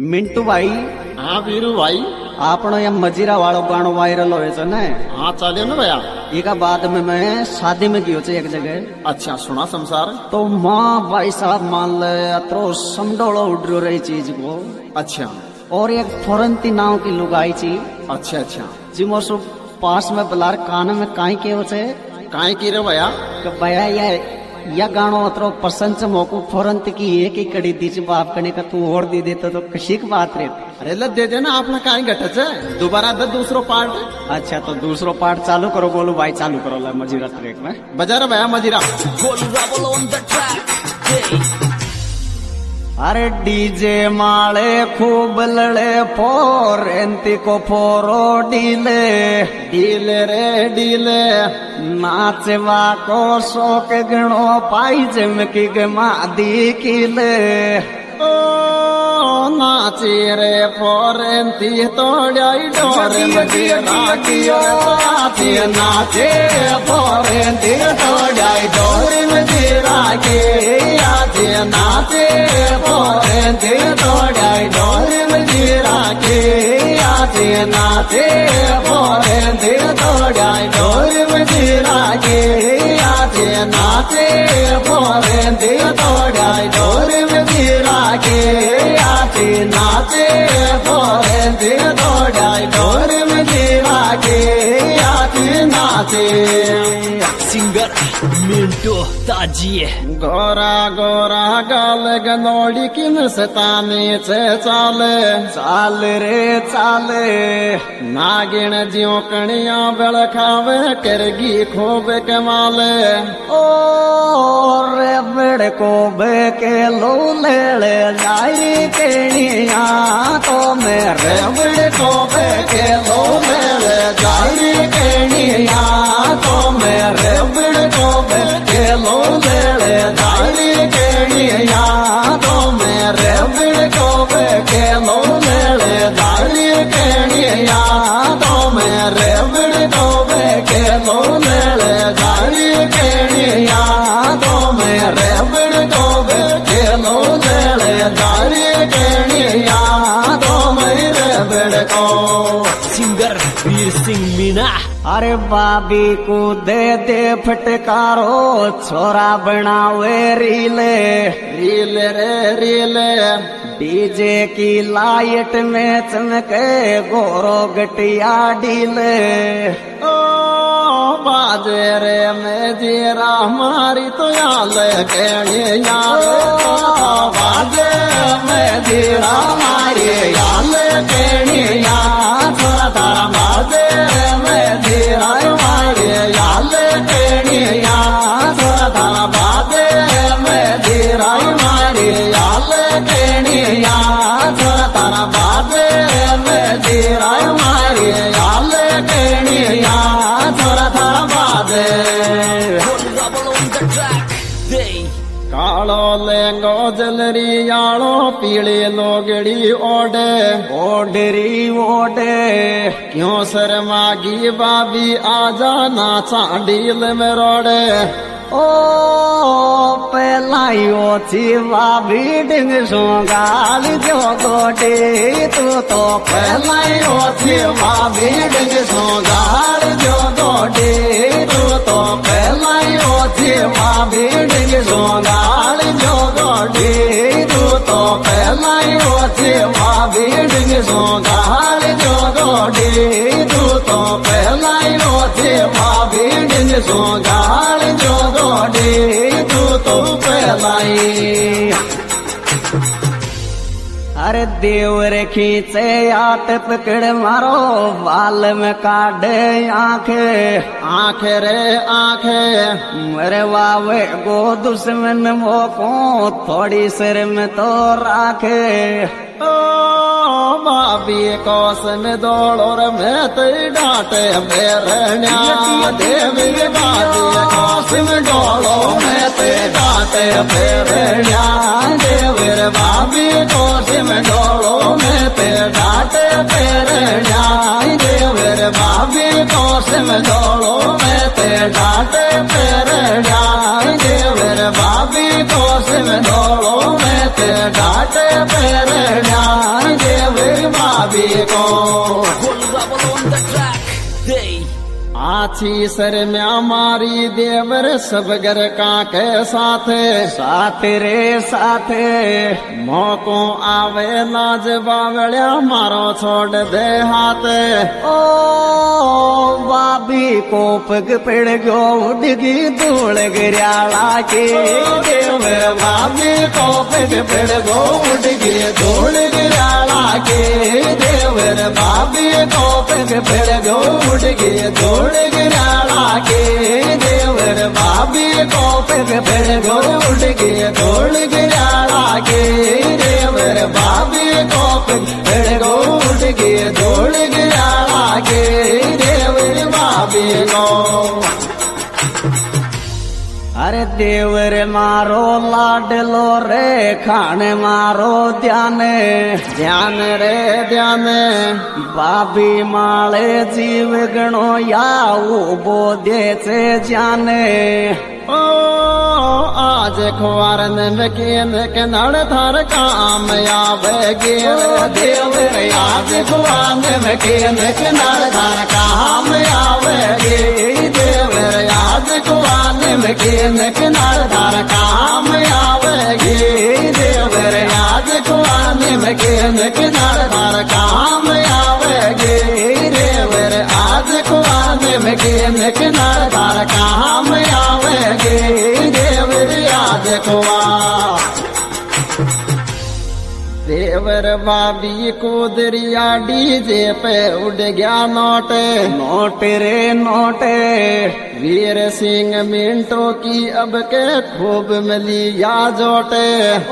मिंटू भाई। हाँ वीरू भाई। आपनो ये मजीरा वालों गानो वायरल होए छे ने। हाँ चले ना भैया। एका बाद में मैं शादी में गयो छे एक जगह। अच्छा सुना संसार। तो माँ भाई साहब मान ले अत्रो समडोलो उड़ रही चीज को। अच्छा। और एक फौरंती नाव की लुगाई छी। अच्छा अच्छा। जिमो सो पास में बलार कान में काई केव छे। काई की रे भैया। कि भैया या गानो अत्रो पसंद से मोको फौरंत की एक ही कड़ी दी ची बाप कने का तू और दे देता तो कशी की बात रे। अरे ल दे देना आपने काई घटत है दोबारा द दूसरो पार्ट। अच्छा तो दूसरो पार्ट चालू करो। बोलो भाई चालू करो ला मजीरा ट्रैक में बजा रहा भैया मजीरा। अरे डीजे माले खूब लड़े फोर एंती को फोरो डीले डीले रे डीले नाचवा को शौक गणो पाई जमकी गमा दी किले ओ नाची रे फोरेंती तोड़ाई डोरे मजीरा कियो नाचे नाचे फोरेंती तोड़ाई डोरे मजीरा के आजे नाचे फोरेंती तोड़ाई डोरे मजीरा के आजे नाचे फोरेंती तोड़ाई डोरे मजीरा के आजे नाचे फोरेंती तोड़ाई डोरे मजीरा के आजे नाचे फोरेंती तोड़ाई डोरे मजीरा के आजे नाचे। सिंगर मिंटू ताजी गोरा गोरा गाल गनोड़ी किन सताने से चाले चाल रे चाले नागिन ज्यो कणिया बेल खावे करगी खूब कमाले। ओ रे बेड़ को बेके लो ले जाई केणिया तो मेरे बेड़ को बेके लो ले जाई केणिया तो मेरे बेड़ को बेके लो ले जाई केणिया तो मेरे बेड़ को बेके लो ले जाई केणिया तो मेरे बेड़ को बेके लो ले जाई केणिया तो मेरे बेड़ को बेके लो ले जाई केणिया तो मेरे बेड़ को। सिंगर वीर सिंह मीना। अरे बाबी को दे दे फटकारो छोरा बनावे रीले रीले रे रीले डीजे की लाइट में चमके गोरो गटिया डीले ओ बाजे रे में जीरा हमारी तो याल केणिया बाजे में जीरा हमारी याल केणिया थोड़ा तारा बाजे में जीरा हमारी याल केणिया थोड़ा तारा बाजे में जीरा हमारी याल केणिया थोड़ा तारा बाजे में जीरा हमारी याल केणिया थोड़ा तारा बाजे। कालो लेंगो जलरी यालो पीले लोगड़ी ओडे ओडरी ओडे क्यों शर्मागी बाबी आजा नाचा डील में रोडे। ओ पहलायो चिवा बीडिंग सोगाल जो गोडे तू तो पहलायो चिवा बीडिंग सोगाल जो गोडे तू तो पहलायो चिवा बीडिंग सोगाल जो गोडे तू तो पहलायो चिवा बीडिंग सोगाल जो गोडे तू तो पहलायो चिवा बीडिंग सोगाल जो गोडे तू तो पहलाई। अरे देवर खींचे आट पकड़ मारो बाल में काढ़े आंखें आंखें रे आंखें मेरे वावे गो दुश्मन मोको थोड़ी सिर में तो राखे। ओ बाबी कोस में दौड़ो रे मैं ते डांटे बेरण्या देवी बाबी कोस में दौड़ो मैं ते डांटे बेरण्या देवी बाबी कोस में दौड़ो मैं ते डांटे बेरण्या देवी बाबी कोस में दौड़ो मैं ते डांटे बेरण्या देवी बाबी कोस में दौड़ो मैं ते डांटे बेरण्या भाभी को Full rubble on the track. They. आछी सर में हमारी देवर सब घर का के साथ साथ रे साथ मौको आवे लाज बावड़िया मारो छोड़ दे हाथ ओ भाभी को पग पड़ गयो उड़गी धूल गिराला के देवर भाभी को पग पड़ गो उड़गी धूल गिराला के देवर भाभी को पग पड़ गो उड़गी धूल गिराला के देवर भाभी को पग पड़ गो उड़गी धूल गिराला के देवर भाभी को पग पड़ गो उड़गी धूल गिराला के देवर भाभी को अरे देवर मारो लाडलो रे खाने मारो ध्यान ध्यान रे ध्यान भाभी माले जीव गणो या वो दे से जाने ओ आज खुआरन मकीन के नड़ थार काम आवेगी देवर आज खुआरन मकीन के नड़ थार काम आवेगी देवर आज खुआरन मकीन के नड़ थार काम आवेगी देवर आज खुआरन मकीन के नड़ थार काम आवेगी देवर आज खुआरन मकीन के नड़ थार काम आवेगी देवर याद कुआ देवर भाभी को दरिया डीजे पे उड़ गया नोट नोट रे नोट वीर सिंह मिंटो की अब के खूब मिली या जोटे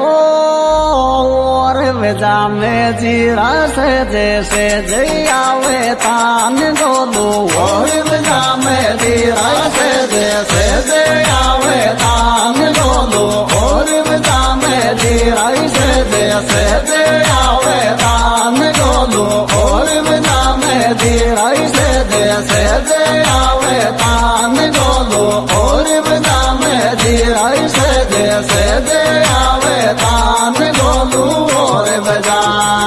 और वजा में जीरा से जैसे जयावे तान गोलू और वजा में जीरा से जैसे जयावे तान गोलू और वजा में जीरा से जैसे जयावे तान गोलू और वजा में जीरा से जैसे जयावे तान गोलू और वजा में जीरा से जैसे जयावे तान गोलू और वजा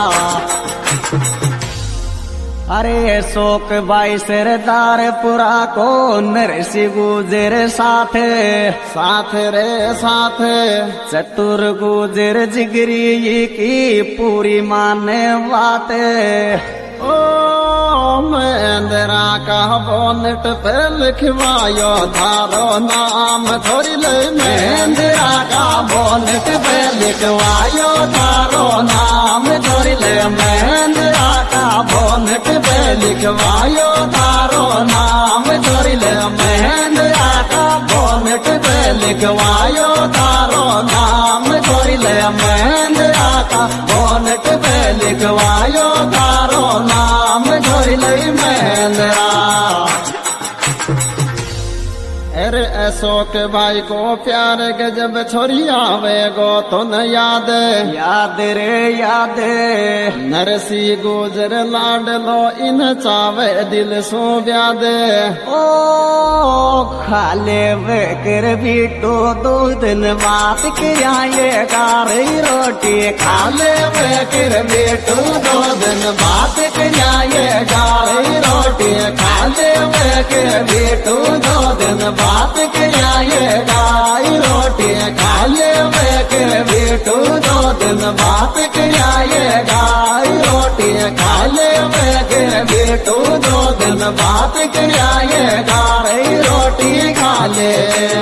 अरे शोक भाई सरदार पुरा को नरसी गुजर साथ साथ रे साथ चतुर गुजर जिगरी की पूरी माने बात ओ महेंद्रा का बोनट पे लिखवायो थारो नाम थोड़ी ले महेंद्रा का बोनट पे लिखवायो थारो नाम थोड़ी ले महेंद्रा का बोनट पे लिखवायो थारो नाम थोड़ी ले महेंद्रा का बोनट पे लिखवायो थारो नाम थोड़ी ले महेंद्रा का बोनट पे लिखवायो थारो नाम थोड़ी ले महेंद्रा अरे अशोक भाई को प्यार गजब छोरी आवे गो तो न याद याद रे याद नरसी गुजर लाड लो इन चावे दिल सो ब्याद ओ खाले बेकर बीटो 2 दिन बात किया ये गारी रोटी खाले बेकर बेटू 2 दिन बात किया ये गारी रोटी खाले बेकर बेटू 2 दिन बात किया ये गाय रोटी खाले बेकर बेटू 2 दिन बात किया ये गाय रोटी खाले बेकर बेटू 2 दिन बात किया ये गाय रोटी खाले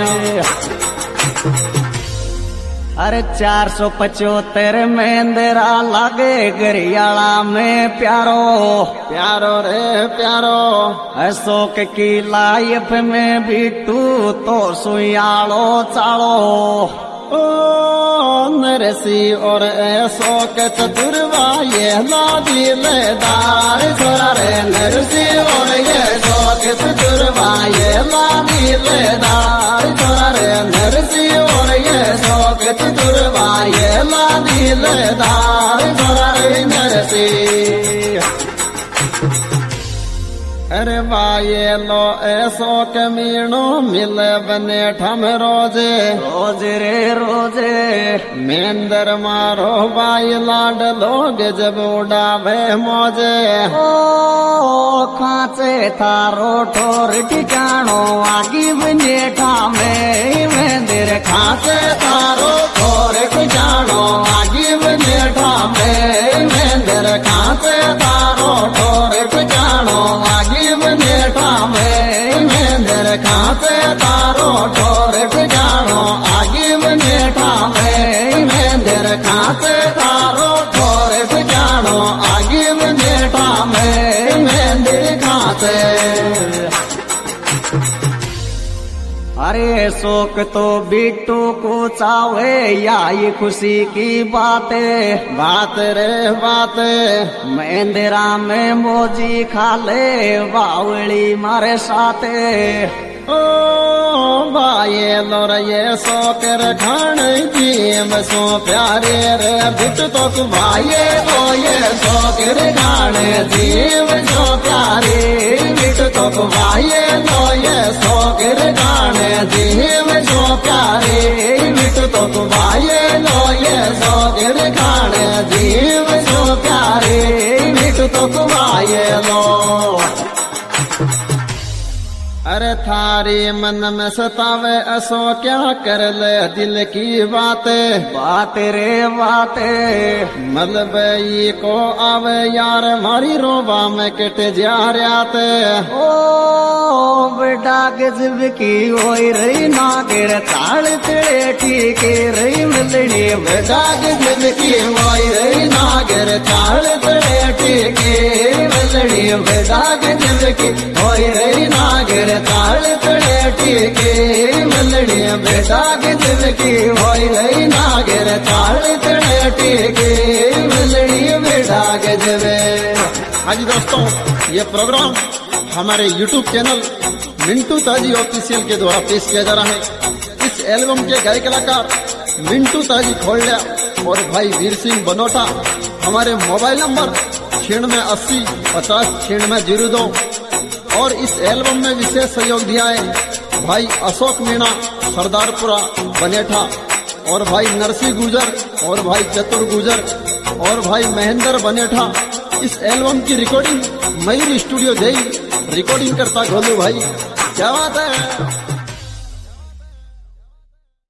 अरे 475 महेंद्रा लागे गरियाला में प्यारो प्यारो रे प्यारो अशोक की लाइफ में बिट्टू तो सुयालो चालो ओ नरसी और अशोक चतुरवा ये लादी लेदार छोरा रे नरसी और ये अशोक चतुरवा ये लादी लेदार छोरा रे नरसी और ये अशोक चतुरवा ये लादी लेदार छोरा रे नरसी अरे वाये लो ऐसो कमीनो मिले बने ठम रोजे रोज रे रोजे मेंदर मारो बाई लाड लोग जब उड़ावे मोजे ओ खाचे थारो ठोर ठिकाणो आगी बनेठा में मेंदर खाचे तारो ठोर ठिकाणो आगी बनेठा में मेंदर खाचे तारो ठोर ठिकाणो आगी बनेठा में मेंदर खाचे तारो ठोर ठिकाणो आगी बनेठा में मेंदर खाचे तारो ठोर ठिकाणो आगी बनेठा में मेंदर खाचे। अरे शोक तो बिट्टू को चावे या ये खुशी की बातें बात रे बात मेंदरा में मोजी खाले बावली मारे साथे ओ बाये लोर ये सो कर खान जीम सो प्यारे रे बिट तो तू भाये ओ ये सो कर खान जीम सो प्यारे बिट तो तू भाये ओ ये सो कर खान जीम सो प्यारे बिट तो तू भाये ओ ये सो कर खान जीम सो प्यारे बिट तो तू भाये लो। अरे थारी मन में सतावे असो क्या कर ले दिल की बातें बात रे बातें मलबई को आवे यार मारी रोबा में कट जा रहे ओ बेटा गजब की होई रही नागर ताल तेरे ठीके रही मिलनी बेटा गजब की होई रही नागर ताल तेरे ठीके मिलनी बेटा गजब की होई रही नागर ताल तेरे ठीके मिलनी बेटा गजब की होई रही नागर ताल तेरे ठीके मिलनी बेटा गजब। हाँ जी दोस्तों, ये प्रोग्राम हमारे YouTube चैनल मिंटू ताजी ऑफिशियल के द्वारा पेश किया जा रहा है। इस एल्बम के गायक कलाकार मिंटू ताजी खोलिया और भाई वीर सिंह बनोटा। हमारे मोबाइल नंबर 9680 50 9602। और इस एल्बम में विशेष सहयोग दिया है भाई अशोक मीणा सरदारपुरा बनेठा और भाई नरसी गुजर और भाई चतुर गुजर और भाई महेंद्र बनेठा। इस एल्बम की रिकॉर्डिंग मयूर स्टूडियो जय रिकॉर्डिंग करता गोलू भाई। क्या बात है।